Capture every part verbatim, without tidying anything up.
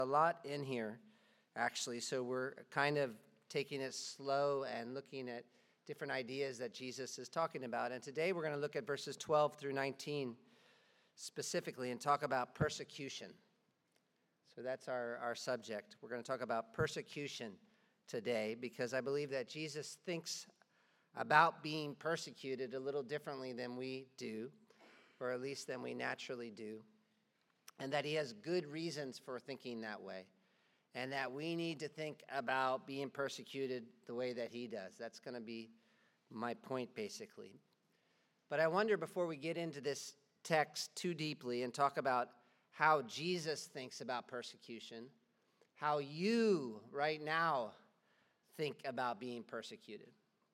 A lot in here, actually, so we're kind of taking it slow and looking at different ideas that Jesus is talking about. And today we're going to look at verses twelve through nineteen specifically and talk about persecution. So that's our, our subject. We're going to talk about persecution today because I believe that Jesus thinks about being persecuted a little differently than we do, or at least than we naturally do. And that he has good reasons for thinking that way. And that we need to think about being persecuted the way that he does. That's going to be my point, basically. But I wonder, before we get into this text too deeply and talk about how Jesus thinks about persecution, how you right now think about being persecuted,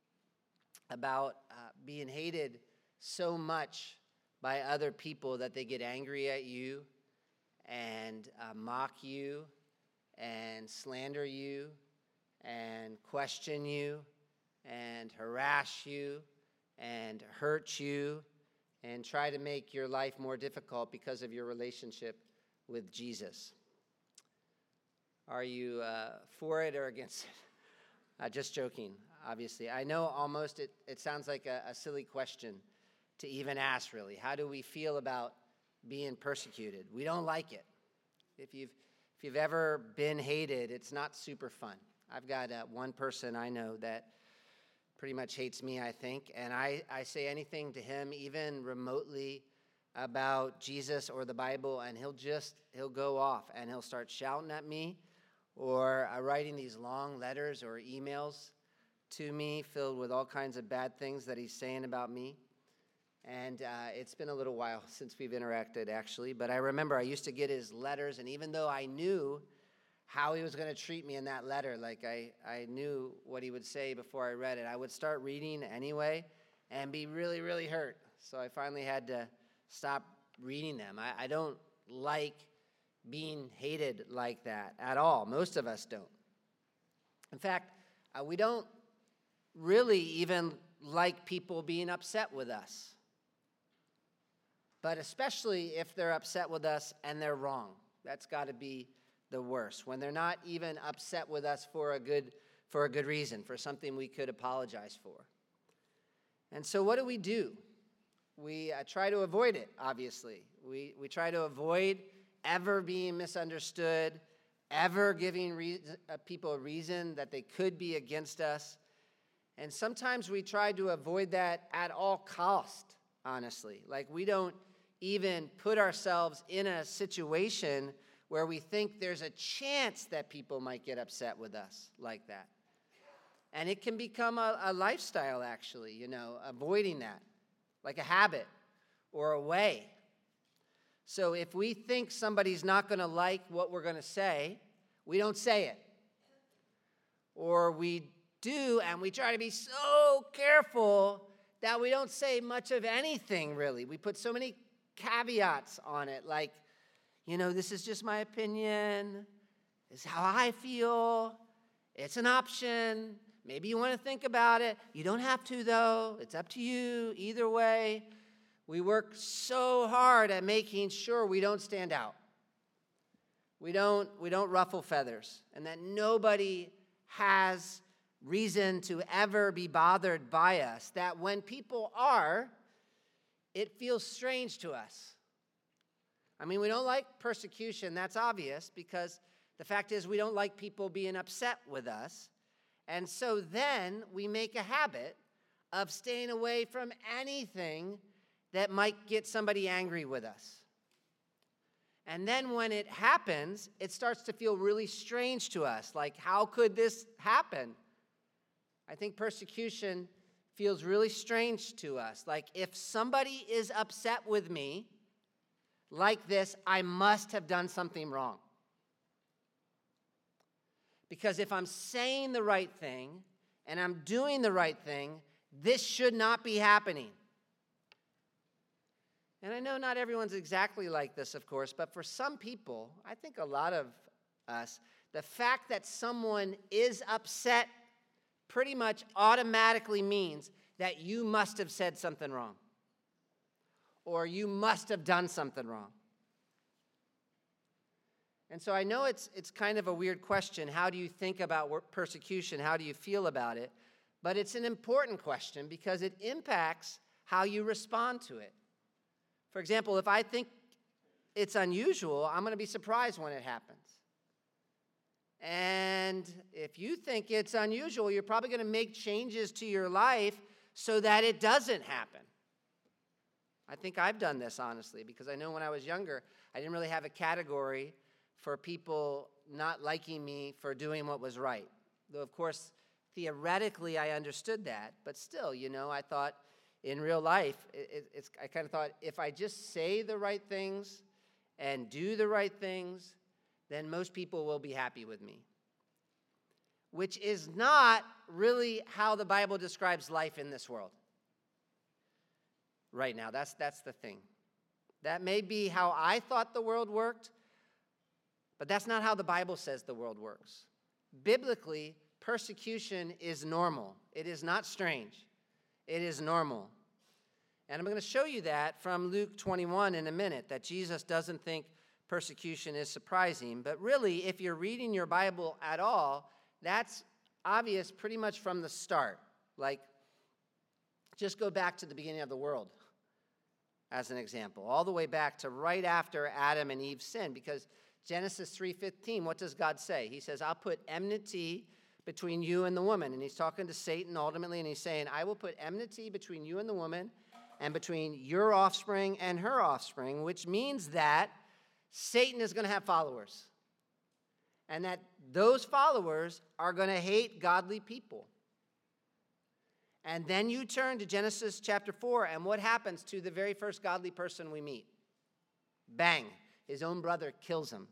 about uh, being hated so much by other people that they get angry at you and uh, mock you and slander you and question you and harass you and hurt you and try to make your life more difficult because of your relationship with Jesus. Are you uh, for it or against it? Uh, just joking, obviously. I know almost it, it sounds like a, a silly question to even ask, really. How do we feel about being persecuted? We don't like it. If you've if you've ever been hated, it's not super fun. I've got uh, one person I know that pretty much hates me, I think, and I, I say anything to him, even remotely, about Jesus or the Bible, and he'll just, he'll go off, and he'll start shouting at me, or uh, writing these long letters or emails to me filled with all kinds of bad things that he's saying about me. And uh, it's been a little while since we've interacted, actually. But I remember I used to get his letters, and even though I knew how he was going to treat me in that letter, like I, I knew what he would say before I read it, I would start reading anyway and be really, really hurt. So I finally had to stop reading them. I, I don't like being hated like that at all. Most of us don't. In fact, uh, we don't really even like people being upset with us. But especially if they're upset with us and they're wrong. That's got to be the worst. When they're not even upset with us for a good for a good reason, for something we could apologize for. And so what do we do? We uh, try to avoid it, obviously. We, we try to avoid ever being misunderstood, ever giving re- uh, people a reason that they could be against us. And sometimes we try to avoid that at all cost, honestly. Like we don't even put ourselves in a situation where we think there's a chance that people might get upset with us like that. And it can become a, a lifestyle, actually, you know, avoiding that, like a habit or a way. So if we think somebody's not going to like what we're going to say, we don't say it. Or we do, and we try to be so careful that we don't say much of anything, really. We put so many caveats on it, like, you know, this is just my opinion. This is how I feel. It's an option. Maybe you want to think about it. You don't have to, though. It's up to you. Either way, we work so hard at making sure we don't stand out. We don't, we don't ruffle feathers, and that nobody has reason to ever be bothered by us, that when people are, it feels strange to us. I mean, we don't like persecution, that's obvious, because the fact is we don't like people being upset with us. And so then we make a habit of staying away from anything that might get somebody angry with us. And then when it happens, it starts to feel really strange to us. Like, how could this happen? I think persecution feels really strange to us. Like, if somebody is upset with me like this, I must have done something wrong. Because if I'm saying the right thing and I'm doing the right thing, this should not be happening. And I know not everyone's exactly like this, of course, but for some people, I think a lot of us, the fact that someone is upset pretty much automatically means that you must have said something wrong. Or you must have done something wrong. And so I know it's it's kind of a weird question. How do you think about persecution? How do you feel about it? But it's an important question because it impacts how you respond to it. For example, if I think it's unusual, I'm going to be surprised when it happens. And if you think it's unusual, you're probably going to make changes to your life so that it doesn't happen. I think I've done this, honestly, because I know when I was younger, I didn't really have a category for people not liking me for doing what was right. Though, of course, theoretically, I understood that. But still, you know, I thought in real life, it, it's, I kind of thought if I just say the right things and do the right things, then most people will be happy with me. Which is not really how the Bible describes life in this world. Right now, that's, that's the thing. That may be how I thought the world worked, but that's not how the Bible says the world works. Biblically, persecution is normal. It is not strange. It is normal. And I'm going to show you that from Luke twenty-one in a minute, that Jesus doesn't think persecution is surprising. But really, if you're reading your Bible at all, that's obvious pretty much from the start. Like, just go back to the beginning of the world as an example, all the way back to right after Adam and Eve sinned, because Genesis three fifteen, what does God say? He says, I'll put enmity between you and the woman. And he's talking to Satan ultimately, and he's saying, I will put enmity between you and the woman, and between your offspring and her offspring, which means that Satan is going to have followers. And that those followers are going to hate godly people. And then you turn to Genesis chapter four, and what happens to the very first godly person we meet? Bang, his own brother kills him.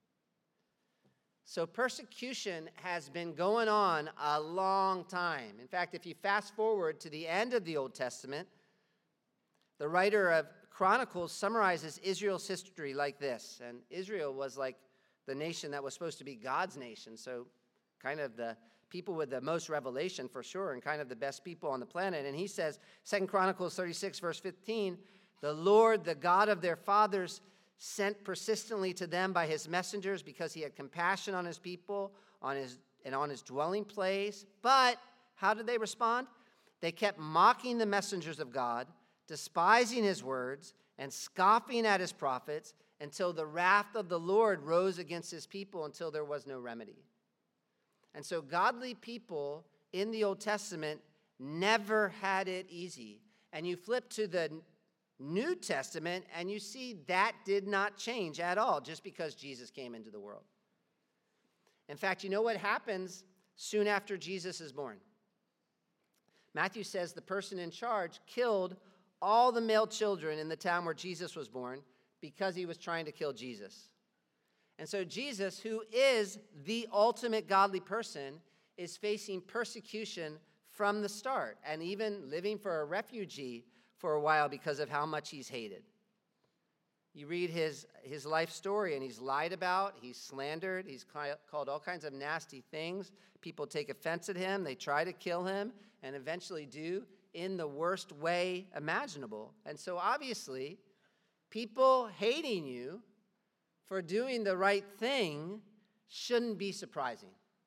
So persecution has been going on a long time. In fact, if you fast forward to the end of the Old Testament, the writer of Chronicles summarizes Israel's history like this. And Israel was like the nation that was supposed to be God's nation, so kind of the people with the most revelation for sure, and kind of the best people on the planet. And he says, Second Chronicles thirty-six, verse fifteen, the Lord, the God of their fathers, sent persistently to them by his messengers because he had compassion on his people on his, and on his dwelling place. But how did they respond? They kept mocking the messengers of God, despising his words, and scoffing at his prophets until the wrath of the Lord rose against his people until there was no remedy. And so godly people in the Old Testament never had it easy. And you flip to the New Testament, and you see that did not change at all just because Jesus came into the world. In fact, you know what happens soon after Jesus is born? Matthew says the person in charge killed all the male children in the town where Jesus was born because he was trying to kill Jesus. And so Jesus, who is the ultimate godly person, is facing persecution from the start and even living for a refugee for a while because of how much he's hated. You read his, his life story, and he's lied about, he's slandered, he's called all kinds of nasty things. People take offense at him, they try to kill him, and eventually do in the worst way imaginable. And so obviously, people hating you for doing the right thing shouldn't be surprising.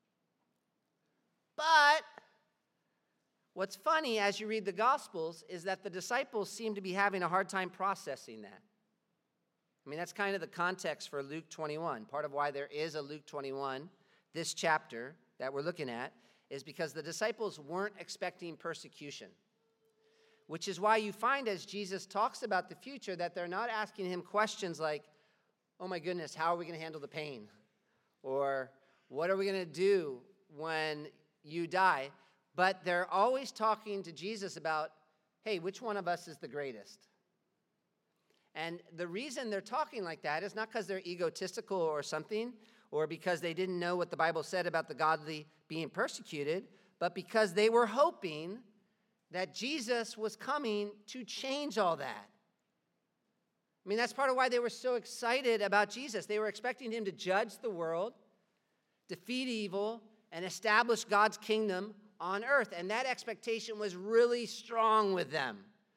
But what's funny as you read the Gospels is that the disciples seem to be having a hard time processing that. I mean, that's kind of the context for Luke twenty-one. Part of why there is a Luke twenty-one, this chapter that we're looking at, is because the disciples weren't expecting persecution. Which is why you find as Jesus talks about the future that they're not asking him questions like, oh my goodness, how are we going to handle the pain? Or what are we going to do when you die? But they're always talking to Jesus about, hey, which one of us is the greatest? And the reason they're talking like that is not because they're egotistical or something, or because they didn't know what the Bible said about the godly being persecuted, but because they were hoping that Jesus was coming to change all that. I mean, that's part of why they were so excited about Jesus. They were expecting him to judge the world, defeat evil, and establish God's kingdom on earth. And that expectation was really strong with them.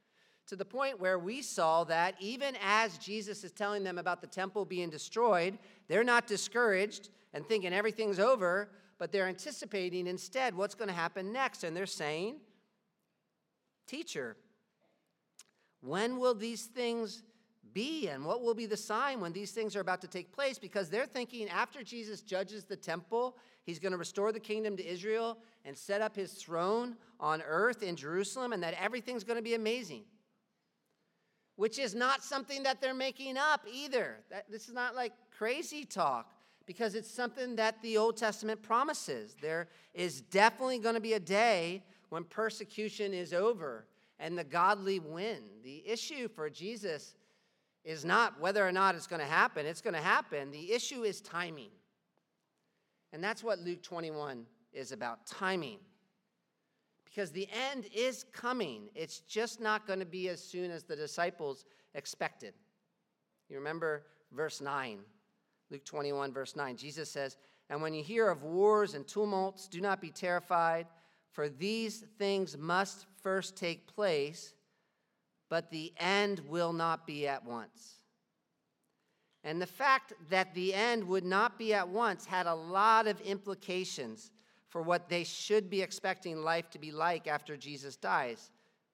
to the point where we saw that even as Jesus is telling them about the temple being destroyed, they're not discouraged and thinking everything's over, but they're anticipating instead what's going to happen next. And they're saying, "Teacher, when will these things be, and what will be the sign when these things are about to take place?" Because they're thinking after Jesus judges the temple, he's going to restore the kingdom to Israel and set up his throne on earth in Jerusalem, and that everything's going to be amazing. Which is not something that they're making up either. That, this is not like crazy talk, because it's something that the Old Testament promises. There is definitely going to be a day when persecution is over and the godly win. The issue for Jesus is not whether or not it's going to happen. It's going to happen. The issue is timing. And that's what Luke twenty-one is about, timing. Because the end is coming. It's just not going to be as soon as the disciples expected. You remember verse nine, Luke twenty-one, verse nine. Jesus says, "And when you hear of wars and tumults, do not be terrified, for these things must first take place, but the end will not be at once." And the fact that the end would not be at once had a lot of implications for what they should be expecting life to be like after Jesus dies.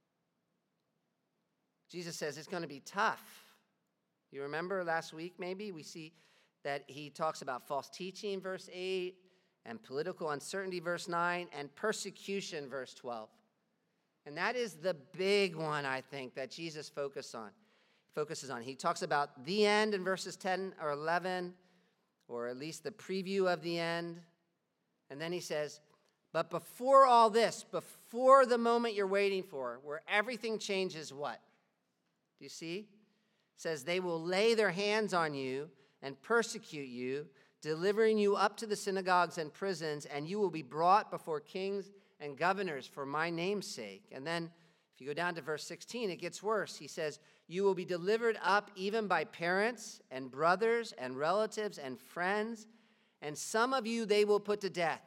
Jesus says it's going to be tough. You remember last week maybe? We see that he talks about false teaching, verse eight, and political uncertainty, verse nine, and persecution, verse twelve. And that is the big one, I think, that Jesus focus on, focuses on. He talks about the end in verses ten or eleven, or at least the preview of the end. And then he says, but before all this, before the moment you're waiting for, where everything changes, what? Do you see? It says, they will lay their hands on you and persecute you, delivering you up to the synagogues and prisons, and you will be brought before kings and governors for my name's sake. And then if you go down to verse sixteen, it gets worse. He says, you will be delivered up even by parents and brothers and relatives and friends, and some of you they will put to death.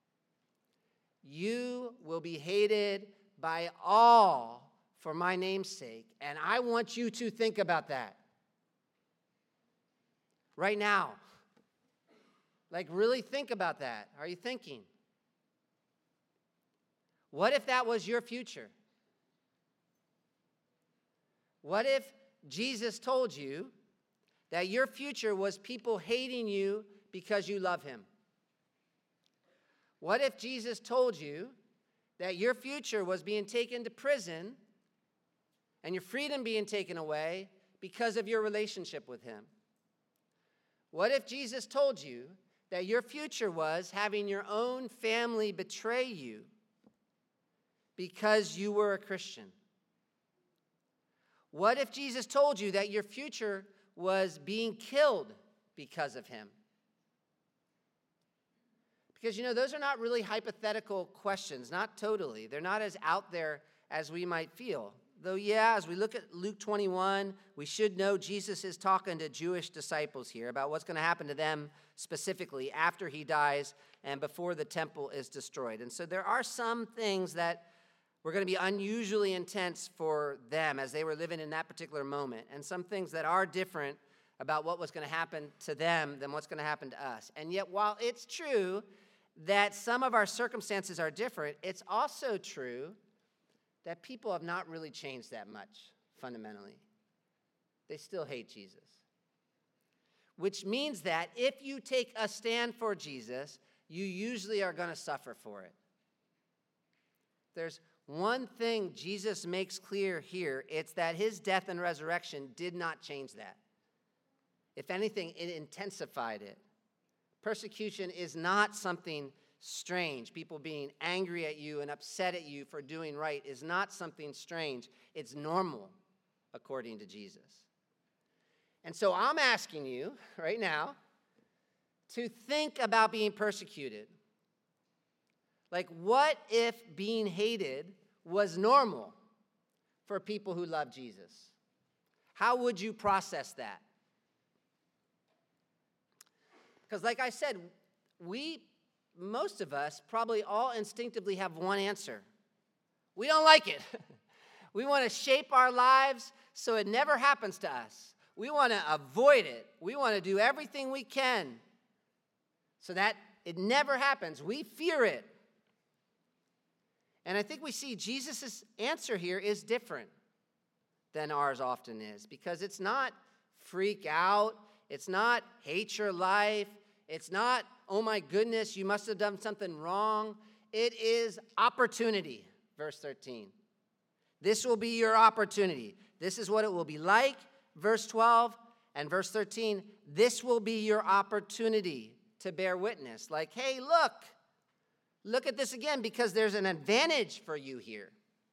You will be hated by all for my name's sake. And I want you to think about that right now. Like, really think about that. Are you thinking? What if that was your future? What if Jesus told you that your future was people hating you because you love him? What if Jesus told you that your future was being taken to prison and your freedom being taken away because of your relationship with him? What if Jesus told you that your future was having your own family betray you because you were a Christian? What if Jesus told you that your future was being killed because of him? Because, you know, those are not really hypothetical questions, not totally. They're not as out there as we might feel. Though, yeah, as we look at Luke twenty-one, we should know Jesus is talking to Jewish disciples here about what's going to happen to them specifically after he dies and before the temple is destroyed. And so there are some things that were going to be unusually intense for them as they were living in that particular moment, and some things that are different about what was going to happen to them than what's going to happen to us. And yet, while it's true that some of our circumstances are different, it's also true that people have not really changed that much fundamentally. They still hate Jesus. Which means that if you take a stand for Jesus, you usually are going to suffer for it. There's one thing Jesus makes clear here, it's that his death and resurrection did not change that. If anything, it intensified it. Persecution is not something strange. People being angry at you and upset at you for doing right is not something strange. It's normal, according to Jesus. And so I'm asking you right now to think about being persecuted. Like, what if being hated was normal for people who love Jesus? How would you process that? Because like I said, we, most of us, probably all instinctively have one answer. We don't like it. We want to shape our lives so it never happens to us. We want to avoid it. We want to do everything we can so that it never happens. We fear it. And I think we see Jesus' answer here is different than ours often is, because it's not freak out. It's not hate your life. It's not, oh my goodness, you must have done something wrong. It is opportunity, verse thirteen. This will be your opportunity. This is what it will be like, verse twelve. And verse thirteen, this will be your opportunity to bear witness. Like, hey, look, look at this again, because there's an advantage for you here.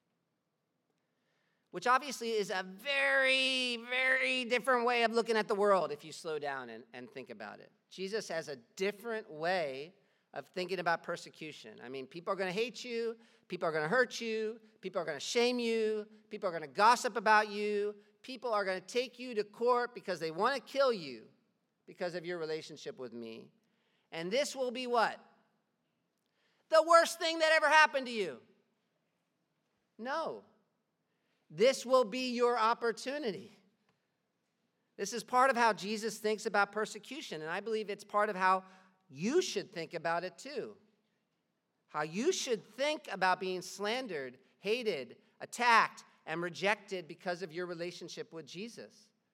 Which obviously is a very, very different way of looking at the world if you slow down and, and think about it. Jesus has a different way of thinking about persecution. I mean, people are going to hate you. People are going to hurt you. People are going to shame you. People are going to gossip about you. People are going to take you to court because they want to kill you because of your relationship with me. And this will be what? The worst thing that ever happened to you. No. This will be your opportunity. This is part of how Jesus thinks about persecution, and I believe it's part of how you should think about it too. How you should think about being slandered, hated, attacked, and rejected because of your relationship with Jesus.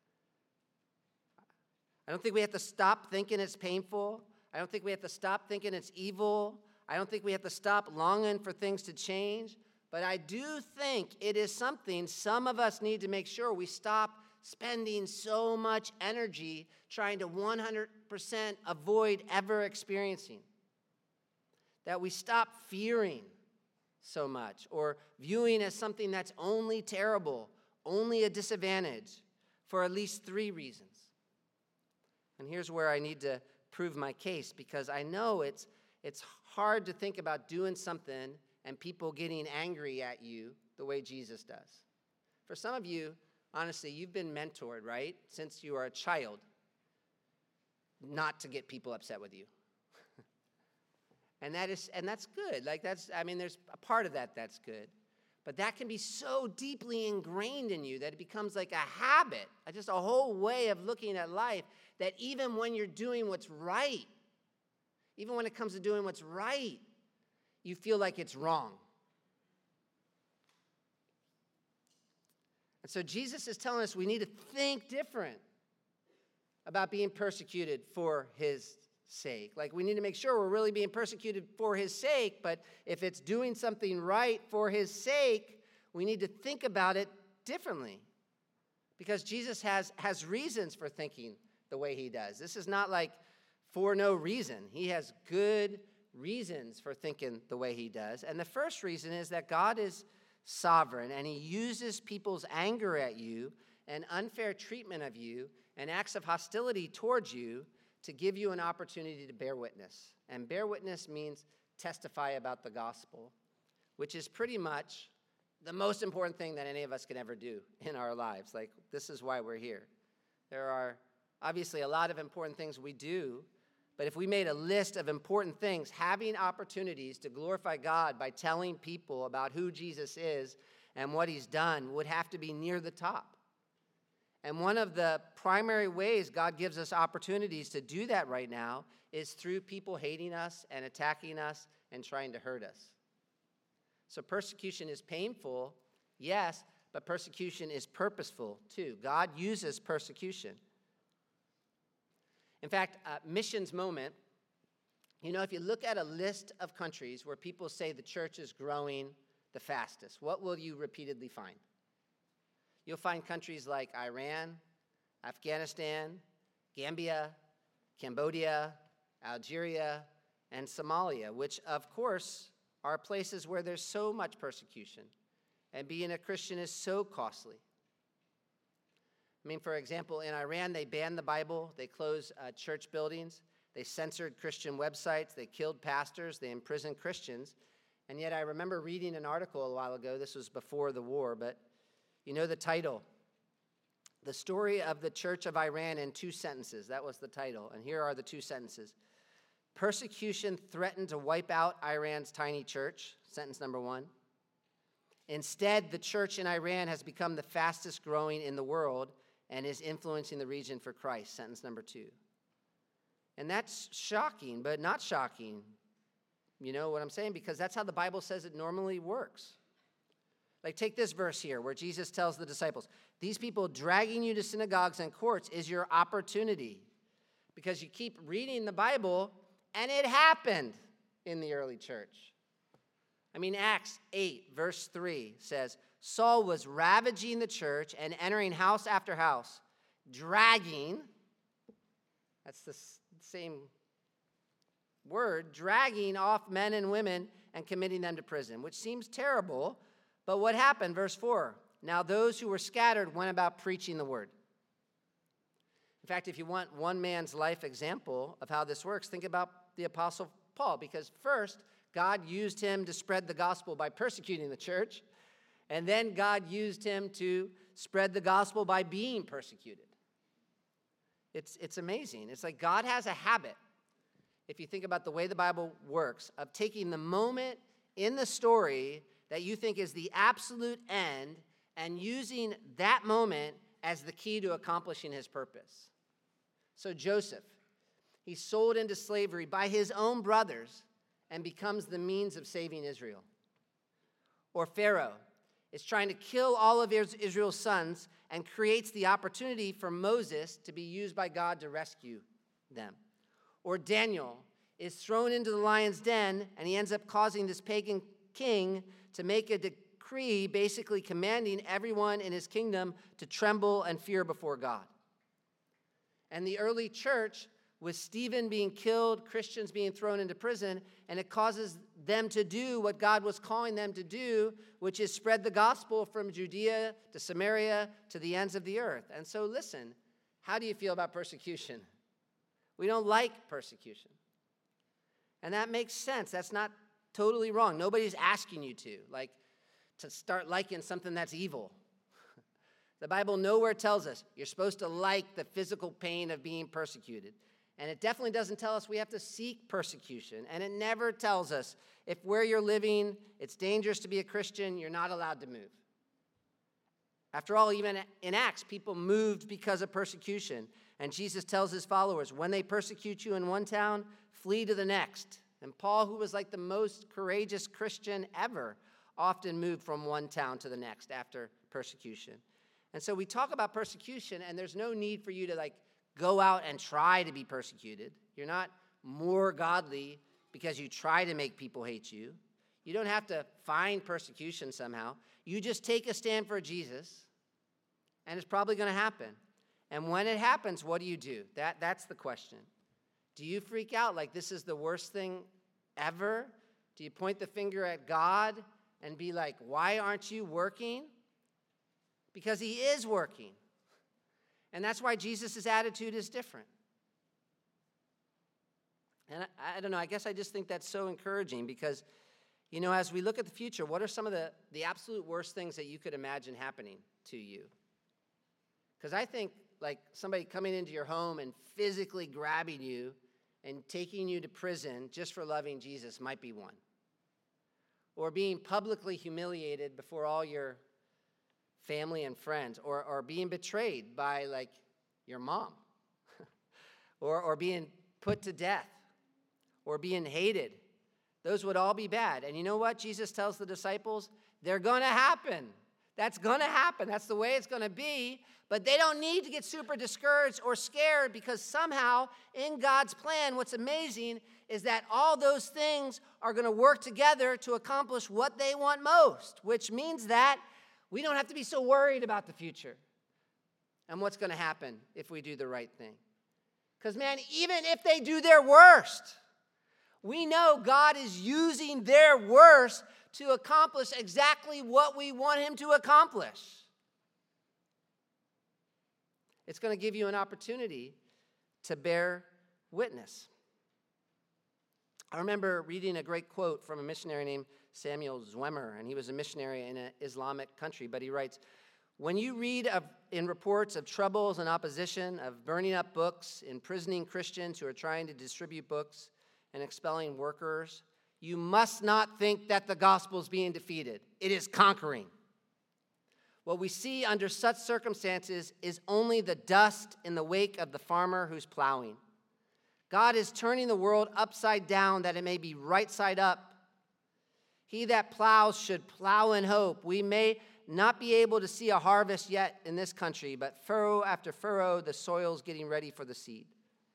I don't think we have to stop thinking it's painful. I don't think we have to stop thinking it's evil. I don't think we have to stop longing for things to change. But I do think it is something some of us need to make sure we stop spending so much energy trying to one hundred percent avoid ever experiencing. That we stop fearing so much or viewing as something that's only terrible, only a disadvantage, for at least three reasons. And here's where I need to prove my case, because I know it's it's hard to think about doing something and people getting angry at you the way Jesus does. For some of you, honestly, you've been mentored, right, since you are a child, not to get people upset with you. and that is, and that's good. Like that's, I mean, there's a part of that that's good. But that can be so deeply ingrained in you that it becomes like a habit, just a whole way of looking at life, that even when you're doing what's right, even when it comes to doing what's right, you feel like it's wrong. And so Jesus is telling us we need to think different about being persecuted for his sake. Like, we need to make sure we're really being persecuted for his sake, but if it's doing something right for his sake, we need to think about it differently. Because Jesus has, has reasons for thinking the way he does. This is not like for no reason. He has good reasons for thinking the way he does. And the first reason is that God is sovereign, and he uses people's anger at you and unfair treatment of you and acts of hostility towards you to give you an opportunity to bear witness. And bear witness means testify about the gospel, which is pretty much the most important thing that any of us can ever do in our lives. Like, this is why we're here. There are obviously a lot of important things we do, but if we made a list of important things, having opportunities to glorify God by telling people about who Jesus is and what he's done would have to be near the top. And one of the primary ways God gives us opportunities to do that right now is through people hating us and attacking us and trying to hurt us. So persecution is painful, yes, but persecution is purposeful too. God uses persecution. In fact, uh, missions moment, you know, if you look at a list of countries where people say the church is growing the fastest, what will you repeatedly find? You'll find countries like Iran, Afghanistan, Gambia, Cambodia, Algeria, and Somalia, which, of course, are places where there's so much persecution, and being a Christian is so costly. I mean, for example, in Iran, they banned the Bible, they closed uh, church buildings, they censored Christian websites, they killed pastors, they imprisoned Christians. And yet I remember reading an article a while ago, this was before the war, but you know the title, The Story of the Church of Iran in Two Sentences. That was the title, and here are the two sentences. Persecution threatened to wipe out Iran's tiny church, sentence number one. Instead, the church in Iran has become the fastest growing in the world and is influencing the region for Christ, sentence number two. And that's shocking, but not shocking. You know what I'm saying? Because that's how the Bible says it normally works. Like, take this verse here where Jesus tells the disciples, these people dragging you to synagogues and courts is your opportunity. Because you keep reading the Bible, and it happened in the early church. I mean, Acts eight, verse three says, Saul was ravaging the church and entering house after house, dragging, that's the same word, dragging off men and women and committing them to prison, which seems terrible. But what happened? Verse four, now those who were scattered went about preaching the word. In fact, if you want one man's life example of how this works, think about the Apostle Paul, because first, God used him to spread the gospel by persecuting the church, and then God used him to spread the gospel by being persecuted. It's, it's amazing. It's like God has a habit, if you think about the way the Bible works, of taking the moment in the story that you think is the absolute end and using that moment as the key to accomplishing his purpose. So Joseph, he's sold into slavery by his own brothers and becomes the means of saving Israel. Or Pharaoh is trying to kill all of Israel's sons and creates the opportunity for Moses to be used by God to rescue them. Or Daniel is thrown into the lion's den, and he ends up causing this pagan king to make a decree basically commanding everyone in his kingdom to tremble and fear before God. And the early church, with Stephen being killed, Christians being thrown into prison, and it causes them to do what God was calling them to do, which is spread the gospel from Judea to Samaria to the ends of the earth. And so listen, how do you feel about persecution? We don't like persecution. And that makes sense. That's not totally wrong. Nobody's asking you to, like, to start liking something that's evil. The Bible nowhere tells us you're supposed to like the physical pain of being persecuted. And it definitely doesn't tell us we have to seek persecution. And it never tells us if where you're living, it's dangerous to be a Christian, you're not allowed to move. After all, even in Acts, people moved because of persecution. And Jesus tells his followers, when they persecute you in one town, flee to the next. And Paul, who was like the most courageous Christian ever, often moved from one town to the next after persecution. And so we talk about persecution, and there's no need for you to like go out and try to be persecuted. You're not more godly because you try to make people hate you. You don't have to find persecution somehow. You just take a stand for Jesus, and it's probably going to happen. And when it happens, what do you do? That, that's the question. Do you freak out like this is the worst thing ever? Do you point the finger at God and be like, why aren't you working? Because he is working. And that's why Jesus' attitude is different. And I, I don't know, I guess I just think that's so encouraging because, you know, as we look at the future, what are some of the, the absolute worst things that you could imagine happening to you? Because I think, like, somebody coming into your home and physically grabbing you and taking you to prison just for loving Jesus might be one. Or being publicly humiliated before all your family and friends, or, or being betrayed by, like, your mom, or, or being put to death, or being hated. Those would all be bad. And you know what Jesus tells the disciples? They're going to happen. That's going to happen. That's the way it's going to be. But they don't need to get super discouraged or scared because somehow in God's plan, what's amazing is that all those things are going to work together to accomplish what they want most, which means that we don't have to be so worried about the future and what's going to happen if we do the right thing. Because, man, even if they do their worst, we know God is using their worst to accomplish exactly what we want him to accomplish. It's going to give you an opportunity to bear witness. I remember reading a great quote from a missionary named Samuel Zwemer, and he was a missionary in an Islamic country, but he writes, when you read of, in reports of troubles and opposition, of burning up books, imprisoning Christians who are trying to distribute books, and expelling workers, you must not think that the gospel is being defeated. It is conquering. What we see under such circumstances is only the dust in the wake of the farmer who's plowing. God is turning the world upside down that it may be right side up. He that plows should plow in hope. We may not be able to see a harvest yet in this country, but furrow after furrow, the soil's getting ready for the seed.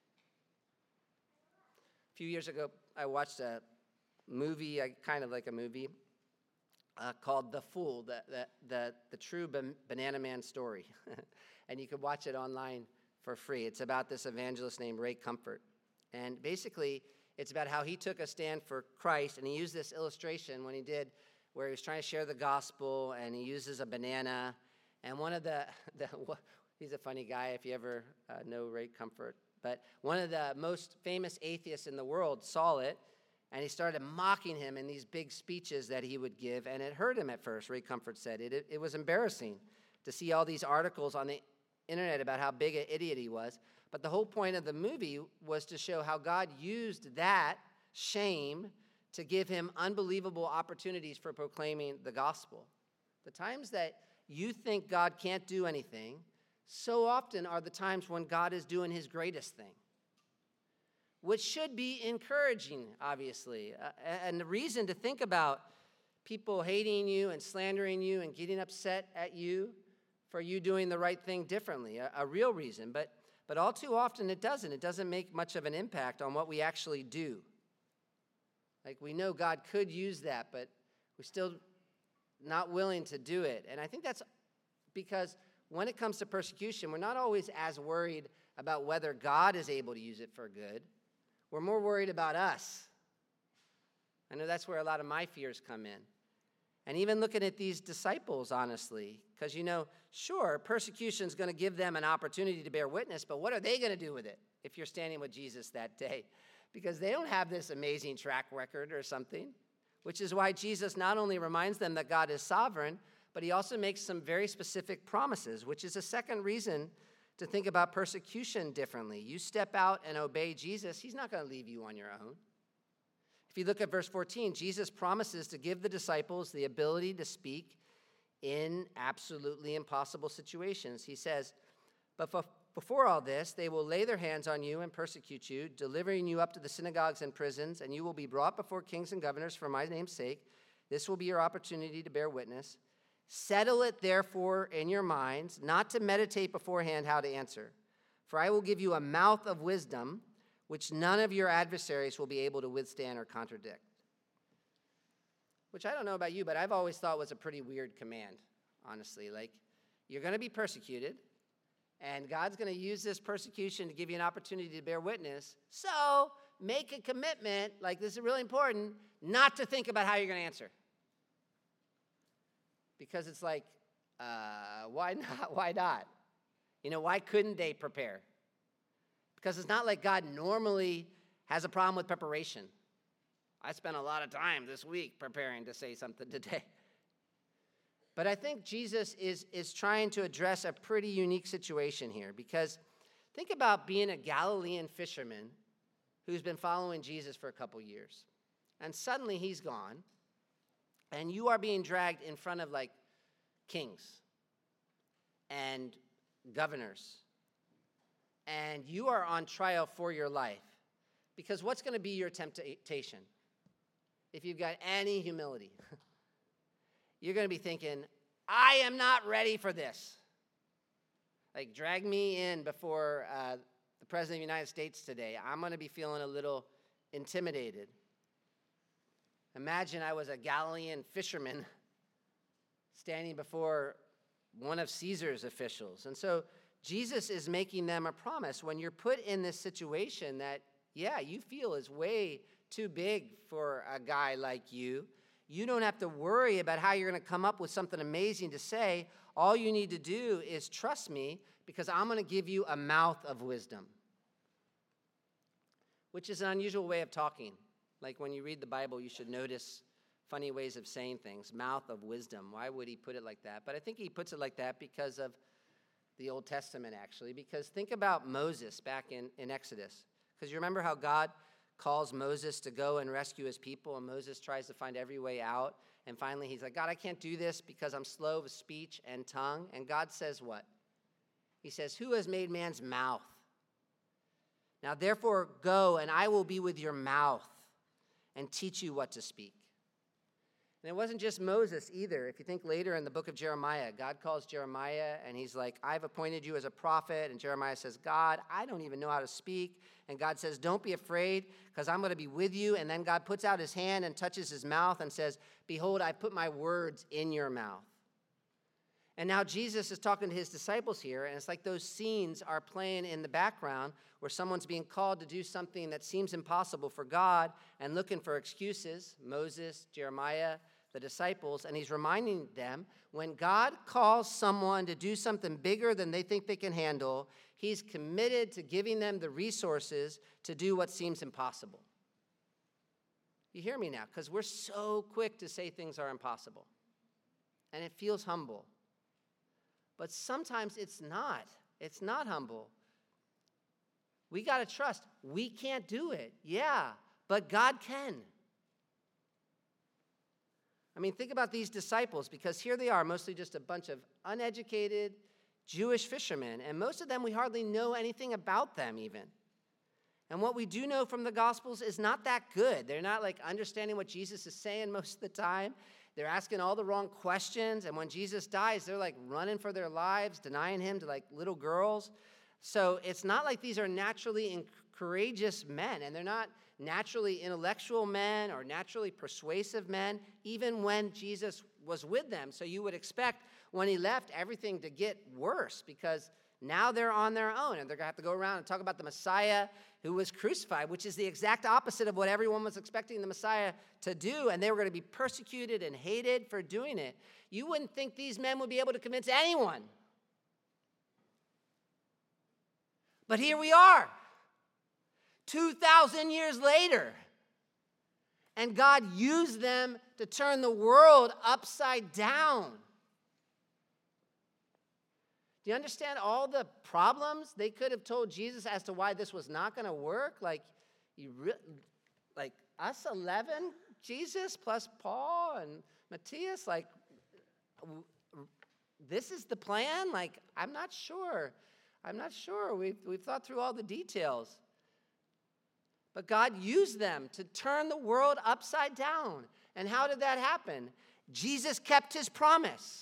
A few years ago, I watched a movie, kind of like a movie, uh, called The Fool, the, the, the, the true ban- Banana Man story. And you can watch it online for free. It's about this evangelist named Ray Comfort. And basically, it's about how he took a stand for Christ, and he used this illustration when he did, where he was trying to share the gospel, and he uses a banana. And one of the, the he's a funny guy if you ever uh, know Ray Comfort, but one of the most famous atheists in the world saw it, and he started mocking him in these big speeches that he would give, and it hurt him at first, Ray Comfort said. It, it, it was embarrassing to see all these articles on the internet about how big an idiot he was. But the whole point of the movie was to show how God used that shame to give him unbelievable opportunities for proclaiming the gospel. The times that you think God can't do anything, so often are the times when God is doing his greatest thing, which should be encouraging, obviously. Uh, and the reason to think about people hating you and slandering you and getting upset at you for you doing the right thing differently, a, a real reason. But, but all too often it doesn't. It doesn't make much of an impact on what we actually do. Like, we know God could use that, but we're still not willing to do it. And I think that's because when it comes to persecution, we're not always as worried about whether God is able to use it for good. We're more worried about us. I know that's where a lot of my fears come in. And even looking at these disciples, honestly, because, you know, sure, persecution is going to give them an opportunity to bear witness, but what are they going to do with it if you're standing with Jesus that day? Because they don't have this amazing track record or something, which is why Jesus not only reminds them that God is sovereign, but he also makes some very specific promises, which is a second reason to think about persecution differently. You step out and obey Jesus, he's not going to leave you on your own. If you look at verse fourteen, Jesus promises to give the disciples the ability to speak in absolutely impossible situations. He says, but for Before all this, they will lay their hands on you and persecute you, delivering you up to the synagogues and prisons, and you will be brought before kings and governors for my name's sake. This will be your opportunity to bear witness. Settle it, therefore, in your minds, not to meditate beforehand how to answer. For I will give you a mouth of wisdom, which none of your adversaries will be able to withstand or contradict. Which I don't know about you, but I've always thought was a pretty weird command, honestly. Like, you're going to be persecuted, and God's going to use this persecution to give you an opportunity to bear witness. So make a commitment, like this is really important, not to think about how you're going to answer. Because it's like, uh, why not? Why not? You know, why couldn't they prepare? Because it's not like God normally has a problem with preparation. I spent a lot of time this week preparing to say something today. But I think Jesus is, is trying to address a pretty unique situation here, because think about being a Galilean fisherman who's been following Jesus for a couple years. And suddenly he's gone, and you are being dragged in front of like kings and governors, and you are on trial for your life. Because what's going to be your temptation? If you've got any humility, you're going to be thinking, I am not ready for this. Like, drag me in before uh, the President of the United States today. I'm going to be feeling a little intimidated. Imagine I was a Galilean fisherman standing before one of Caesar's officials. And so Jesus is making them a promise. When you're put in this situation that, yeah, you feel is way too big for a guy like you, you don't have to worry about how you're going to come up with something amazing to say. All you need to do is trust me, because I'm going to give you a mouth of wisdom, which is an unusual way of talking. Like when you read the Bible, you should notice funny ways of saying things. Mouth of wisdom. Why would he put it like that? But I think he puts it like that because of the Old Testament, actually. Because think about Moses back in, in Exodus. Because you remember how God calls Moses to go and rescue his people, and Moses tries to find every way out. And finally, he's like, God, I can't do this because I'm slow of speech and tongue. And God says what? He says, who has made man's mouth? Now, therefore, go, and I will be with your mouth and teach you what to speak. And it wasn't just Moses either. If you think later in the book of Jeremiah, God calls Jeremiah, and he's like, I've appointed you as a prophet. And Jeremiah says, God, I don't even know how to speak. And God says, don't be afraid, because I'm going to be with you. And then God puts out his hand and touches his mouth and says, behold, I put my words in your mouth. And now Jesus is talking to his disciples here, and it's like those scenes are playing in the background where someone's being called to do something that seems impossible for God and looking for excuses, Moses, Jeremiah, the disciples, and he's reminding them when God calls someone to do something bigger than they think they can handle, he's committed to giving them the resources to do what seems impossible. You hear me now? Because we're so quick to say things are impossible, and it feels humble. But sometimes it's not. It's not humble. We got to trust. We can't do it. Yeah, but God can. I mean, think about these disciples, because here they are, mostly just a bunch of uneducated Jewish fishermen, and most of them, we hardly know anything about them even. And what we do know from the Gospels is not that good. They're not like understanding what Jesus is saying most of the time. They're asking all the wrong questions, and when Jesus dies, they're like running for their lives, denying him to like little girls. So it's not like these are naturally courageous men, and they're not naturally intellectual men or naturally persuasive men, even when Jesus was with them. So you would expect when he left everything to get worse, because now they're on their own, and they're going to have to go around and talk about the Messiah who was crucified, which is the exact opposite of what everyone was expecting the Messiah to do, and they were going to be persecuted and hated for doing it. You wouldn't think these men would be able to convince anyone. But here we are, two thousand years later, and God used them to turn the world upside down. Do you understand all the problems they could have told Jesus as to why this was not going to work? Like, you re- like us eleven, Jesus plus Paul and Matthias, like, w- this is the plan? Like, I'm not sure. I'm not sure. We've, we've thought through all the details. But God used them to turn the world upside down. And how did that happen? Jesus kept his promise.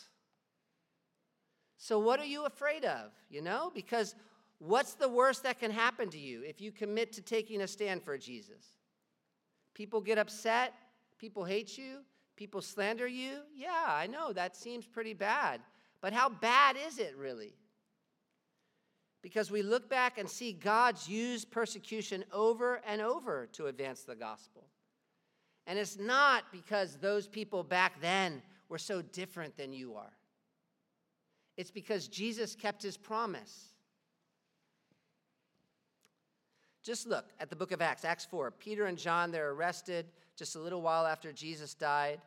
So what are you afraid of, you know? Because what's the worst that can happen to you if you commit to taking a stand for Jesus? People get upset. People hate you. People slander you. Yeah, I know, that seems pretty bad. But how bad is it really? Because we look back and see God's used persecution over and over to advance the gospel. And it's not because those people back then were so different than you are. It's because Jesus kept his promise. Just look at the book of Acts, Acts four. Peter and John, they're arrested just a little while after Jesus died.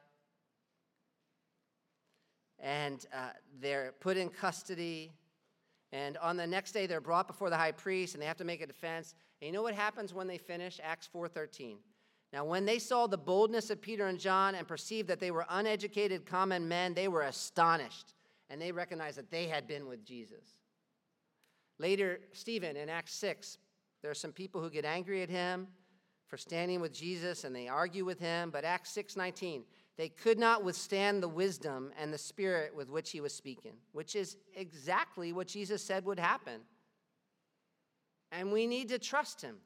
And uh, they're put in custody. And on the next day, they're brought before the high priest, and they have to make a defense. And you know what happens when they finish? Acts four thirteen. Now, when they saw the boldness of Peter and John and perceived that they were uneducated common men, they were astonished. And they recognized that they had been with Jesus. Later, Stephen, in Acts six, there are some people who get angry at him for standing with Jesus, and they argue with him. But Acts six nineteen, they could not withstand the wisdom and the spirit with which he was speaking, which is exactly what Jesus said would happen. And we need to trust him.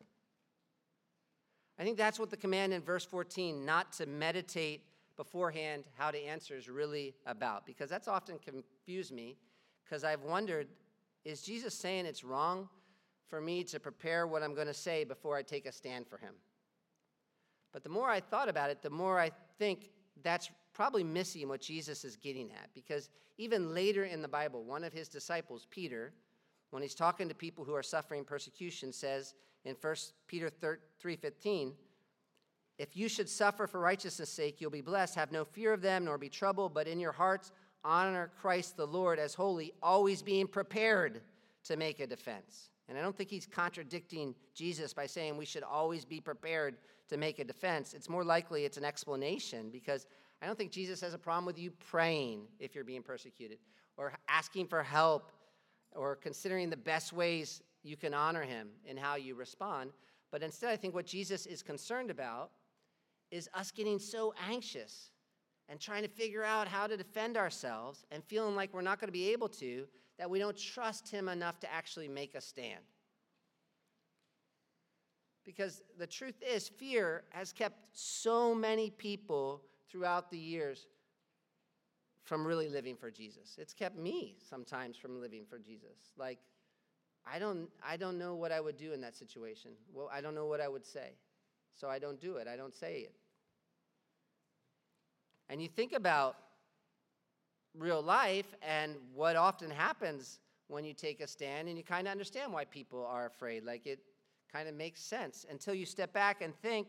I think that's what the command in verse fourteen, not to meditate beforehand how to answer, is really about, because that's often confused me, because I've wondered, is Jesus saying it's wrong for me to prepare what I'm going to say before I take a stand for him? But the more I thought about it, the more I think that's probably missing what Jesus is getting at, because even later in the Bible, one of his disciples, Peter, when he's talking to people who are suffering persecution, says in First Peter three fifteen, if you should suffer for righteousness' sake, you'll be blessed. Have no fear of them, nor be troubled, but in your hearts honor Christ the Lord as holy, always being prepared to make a defense. And I don't think he's contradicting Jesus by saying we should always be prepared to make a defense. It's more likely it's an explanation, because I don't think Jesus has a problem with you praying if you're being persecuted, or asking for help, or considering the best ways you can honor him in how you respond. But instead, I think what Jesus is concerned about is us getting so anxious and trying to figure out how to defend ourselves and feeling like we're not going to be able to, that we don't trust him enough to actually make a stand. Because the truth is, fear has kept so many people throughout the years from really living for Jesus. It's kept me sometimes from living for Jesus. Like, I don't, I don't know what I would do in that situation. Well, I don't know what I would say. So I don't do it. I don't say it. And you think about real life and what often happens when you take a stand, and you kind of understand why people are afraid. Like, it kind of makes sense until you step back and think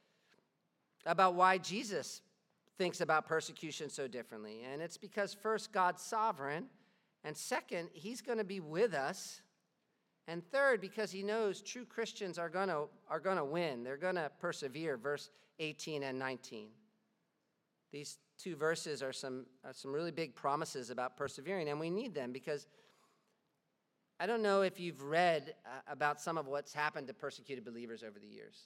about why Jesus thinks about persecution so differently. And it's because, first, God's sovereign, and second, he's going to be with us, and third, because he knows true Christians are going to are going to win. They're going to persevere, verse eighteen and nineteen. These two verses are some, are some really big promises about persevering, and we need them, because I don't know if you've read uh, about some of what's happened to persecuted believers over the years,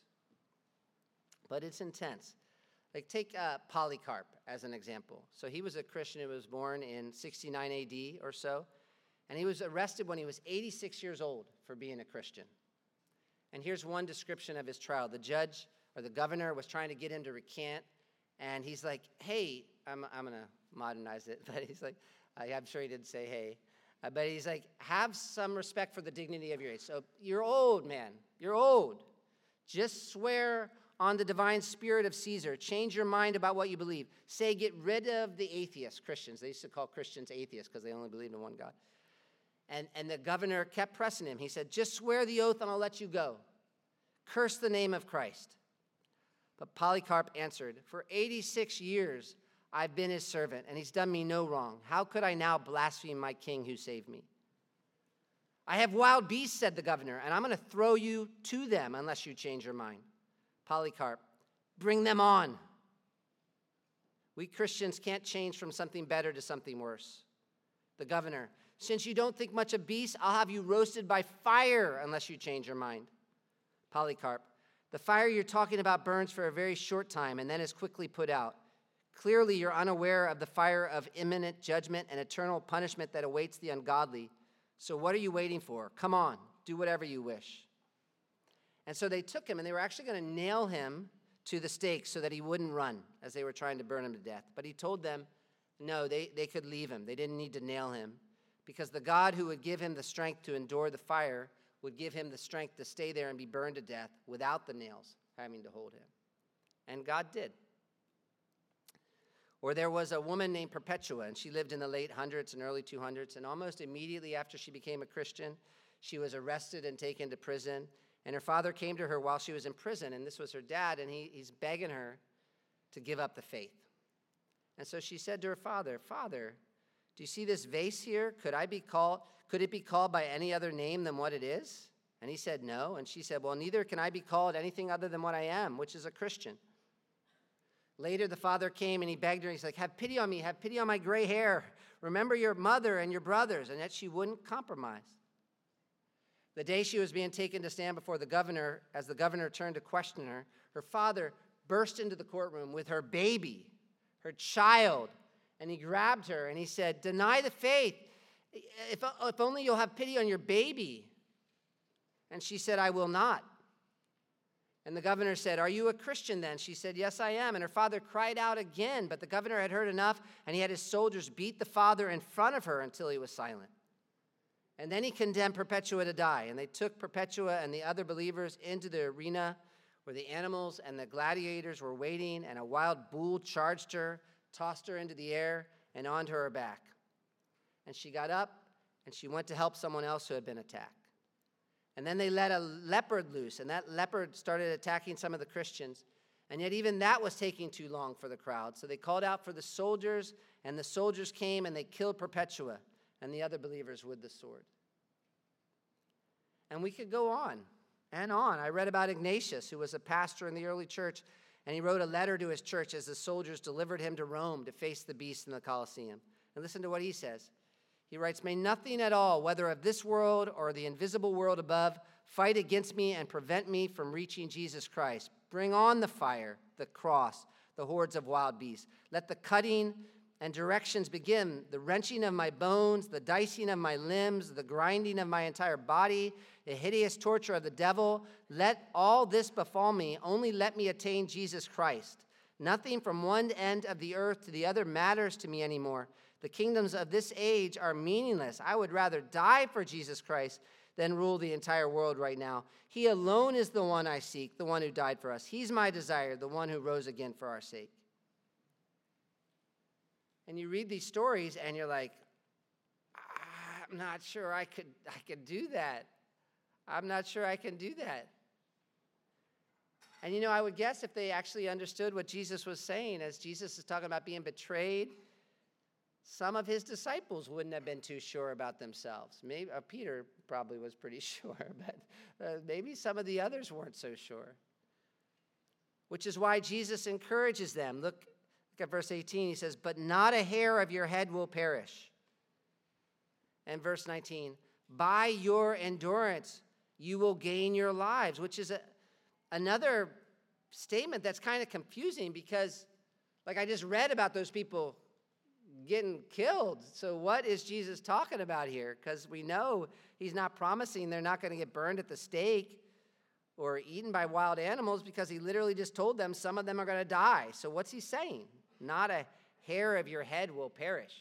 but it's intense. Like, take uh, Polycarp as an example. So he was a Christian who was born in sixty-nine A D or so, and he was arrested when he was eighty-six years old for being a Christian. And here's one description of his trial. The judge or the governor was trying to get him to recant, and he's like, hey, I'm, I'm going to modernize it, but he's like, I'm sure he didn't say hey, uh, but he's like, have some respect for the dignity of your age. So you're old, man. You're old. Just swear on the divine spirit of Caesar. Change your mind about what you believe. Say, get rid of the atheists, Christians. They used to call Christians atheists because they only believed in one God. And, and the governor kept pressing him. He said, just swear the oath and I'll let you go. Curse the name of Christ. But Polycarp answered, for eighty-six years I've been his servant, and he's done me no wrong. How could I now blaspheme my king who saved me? I have wild beasts, said the governor, and I'm going to throw you to them unless you change your mind. Polycarp, bring them on. We Christians can't change from something better to something worse. The governor, since you don't think much of beasts, I'll have you roasted by fire unless you change your mind. Polycarp, the fire you're talking about burns for a very short time and then is quickly put out. Clearly, you're unaware of the fire of imminent judgment and eternal punishment that awaits the ungodly. So what are you waiting for? Come on, do whatever you wish. And so they took him, and they were actually going to nail him to the stake so that he wouldn't run as they were trying to burn him to death. But he told them, no, they, they could leave him. They didn't need to nail him, because the God who would give him the strength to endure the fire would give him the strength to stay there and be burned to death without the nails having to hold him. And God did. Or there was a woman named Perpetua, and she lived in the late hundreds and early two hundreds, and almost immediately after she became a Christian, she was arrested and taken to prison. And her father came to her while she was in prison, and this was her dad, and he, he's begging her to give up the faith. And so she said to her father, Father, do you see this vase here? Could I be called, could it be called by any other name than what it is? And he said, no. And she said, well, neither can I be called anything other than what I am, which is a Christian. Later, the father came and he begged her. He's like, have pity on me. Have pity on my gray hair. Remember your mother and your brothers. And yet she wouldn't compromise. The day she was being taken to stand before the governor, as the governor turned to question her, her father burst into the courtroom with her baby, her child, and he grabbed her and he said, deny the faith. If, if only you'll have pity on your baby. And she said, I will not. And the governor said, are you a Christian then? She said, yes, I am. And her father cried out again, but the governor had heard enough, and he had his soldiers beat the father in front of her until he was silent. And then he condemned Perpetua to die, and they took Perpetua and the other believers into the arena where the animals and the gladiators were waiting, and a wild bull charged her, tossed her into the air, and onto her back. And she got up, and she went to help someone else who had been attacked. And then they let a leopard loose, and that leopard started attacking some of the Christians. And yet even that was taking too long for the crowd. So they called out for the soldiers, and the soldiers came, and they killed Perpetua and the other believers with the sword. And we could go on and on. I read about Ignatius, who was a pastor in the early church, and he wrote a letter to his church as the soldiers delivered him to Rome to face the beast in the Colosseum. And listen to what he says. He writes, "May nothing at all, whether of this world or the invisible world above, fight against me and prevent me from reaching Jesus Christ. Bring on the fire, the cross, the hordes of wild beasts. Let the cutting and directions begin, the wrenching of my bones, the dicing of my limbs, the grinding of my entire body, the hideous torture of the devil. Let all this befall me. Only let me attain Jesus Christ. Nothing from one end of the earth to the other matters to me anymore. The kingdoms of this age are meaningless. I would rather die for Jesus Christ than rule the entire world right now. He alone is the one I seek, the one who died for us. He's my desire, the one who rose again for our sake." And you read these stories and you're like, I'm not sure I could I could do that. I'm not sure I can do that. And you know, I would guess if they actually understood what Jesus was saying, as Jesus is talking about being betrayed, some of his disciples wouldn't have been too sure about themselves. Maybe uh, Peter probably was pretty sure, but uh, maybe some of the others weren't so sure. Which is why Jesus encourages them. Look, look at verse eighteen. He says, "But not a hair of your head will perish." And verse nineteen, "By your endurance you will gain your lives," which is a, another statement that's kind of confusing because, like I just read about those people getting killed. So what is Jesus talking about here? Because we know he's not promising they're not going to get burned at the stake or eaten by wild animals, because he literally just told them some of them are going to die. So what's he saying? Not a hair of your head will perish.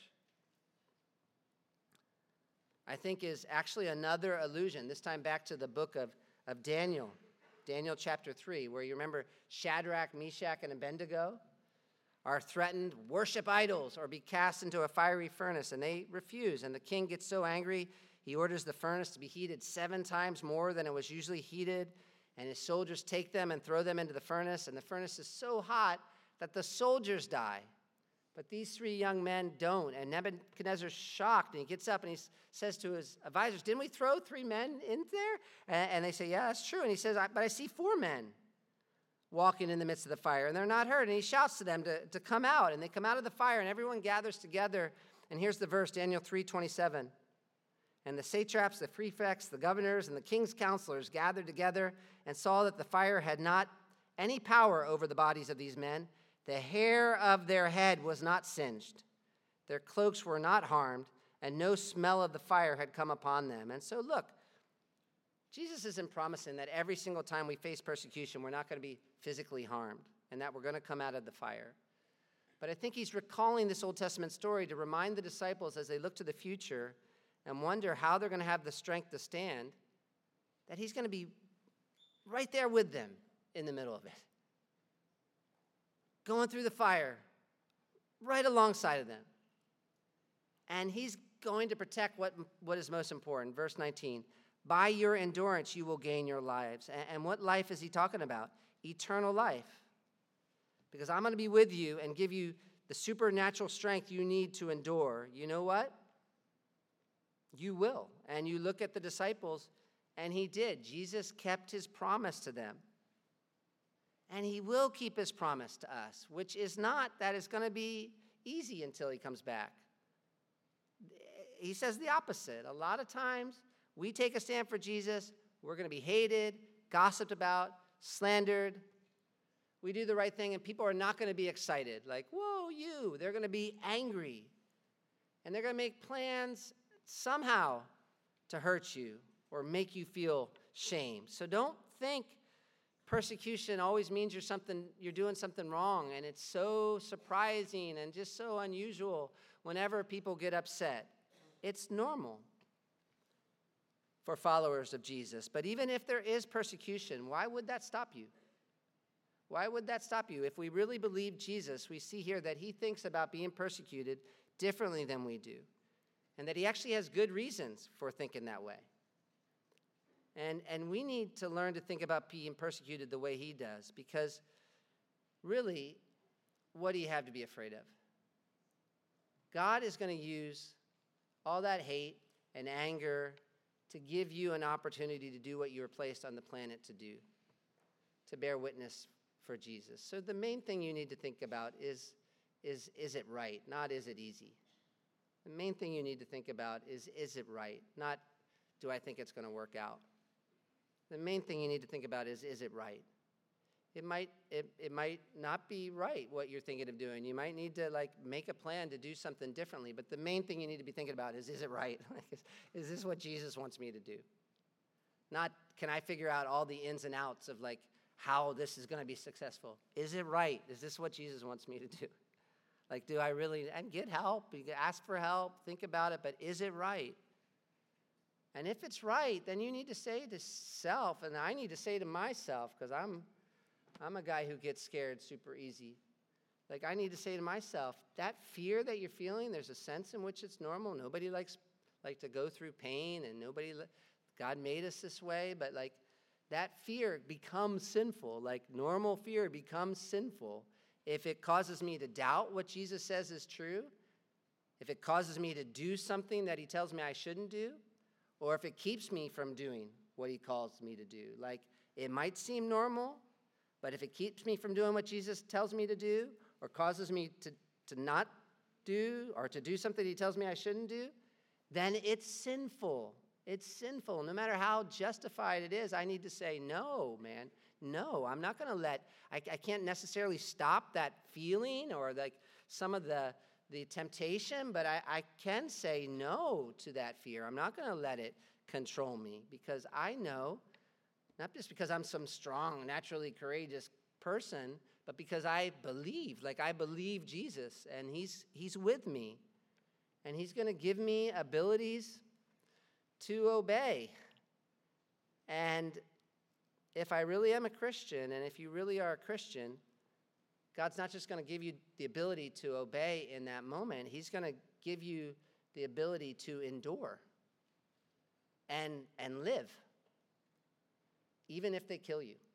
I think is actually another allusion, this time back to the book of, of Daniel, Daniel chapter three, where you remember Shadrach, Meshach, and Abednego are threatened, worship idols or be cast into a fiery furnace, and they refuse. And the king gets so angry, he orders the furnace to be heated seven times more than it was usually heated, and his soldiers take them and throw them into the furnace, and the furnace is so hot that the soldiers die. But these three young men don't, and Nebuchadnezzar's shocked, and he gets up and he says to his advisors, "Didn't we throw three men in there?" And, and they say, "Yeah, that's true." And he says, "But I see four men walking in the midst of the fire, and they're not hurt." And he shouts to them to, to come out, and they come out of the fire, and everyone gathers together. And here's the verse, Daniel three twenty-seven. "And the satraps, the prefects, the governors, and the king's counselors gathered together and saw that the fire had not any power over the bodies of these men. The hair of their head was not singed. Their cloaks were not harmed, and no smell of the fire had come upon them." And so look, Jesus isn't promising that every single time we face persecution, we're not going to be physically harmed and that we're going to come out of the fire. But I think he's recalling this Old Testament story to remind the disciples as they look to the future and wonder how they're going to have the strength to stand, that he's going to be right there with them in the middle of it, going through the fire, right alongside of them. And he's going to protect what, what is most important. Verse nineteen, "By your endurance you will gain your lives." And, and what life is he talking about? Eternal life. Because I'm going to be with you and give you the supernatural strength you need to endure. You know what? You will. And you look at the disciples, and he did. Jesus kept his promise to them. And he will keep his promise to us, which is not that it's going to be easy until he comes back. He says the opposite. A lot of times, we take a stand for Jesus, we're going to be hated, gossiped about, slandered. We do the right thing, and people are not going to be excited. Like, whoa, you. They're going to be angry. And they're going to make plans somehow to hurt you or make you feel shame. So don't think persecution always means you're something you're doing something wrong, and it's so surprising and just so unusual whenever people get upset. It's normal for followers of Jesus. But even if there is persecution, why would that stop you? Why would that stop you? If we really believe Jesus, we see here that he thinks about being persecuted differently than we do, and that he actually has good reasons for thinking that way. And, and we need to learn to think about being persecuted the way he does, because really, what do you have to be afraid of? God is going to use all that hate and anger to give you an opportunity to do what you were placed on the planet to do, to bear witness for Jesus. So the main thing you need to think about is, is, is it right, not is it easy? The main thing you need to think about is, is it right, not do I think it's going to work out? The main thing you need to think about is, is it right? It might, it, it might not be right what you're thinking of doing. You might need to like make a plan to do something differently. But the main thing you need to be thinking about is, is it right? is, is this what Jesus wants me to do? Not, can I figure out all the ins and outs of like how this is going to be successful? Is it right? Is this what Jesus wants me to do? Like, do I really, and get help, you can ask for help, think about it, but is it right? And if it's right, then you need to say to self, and I need to say to myself, because I'm, I'm a guy who gets scared super easy. Like, I need to say to myself, that fear that you're feeling, there's a sense in which it's normal. Nobody likes like to go through pain, and nobody, God made us this way, but like that fear becomes sinful. Like normal fear becomes sinful if it causes me to doubt what Jesus says is true, if it causes me to do something that he tells me I shouldn't do, or if it keeps me from doing what he calls me to do. Like, it might seem normal, but if it keeps me from doing what Jesus tells me to do, or causes me to, to not do, or to do something he tells me I shouldn't do, then it's sinful. It's sinful. No matter how justified it is, I need to say, no, man, no, I'm not going to let, I, I can't necessarily stop that feeling or like some of the, the temptation, but I, I can say no to that fear. I'm not going to let it control me because I know, not just because I'm some strong, naturally courageous person, but because I believe, like I believe Jesus, and he's he's with me, and he's going to give me abilities to obey. And if I really am a Christian, and if you really are a Christian, God's not just going to give you the ability to obey in that moment. He's going to give you the ability to endure and, and live, even if they kill you.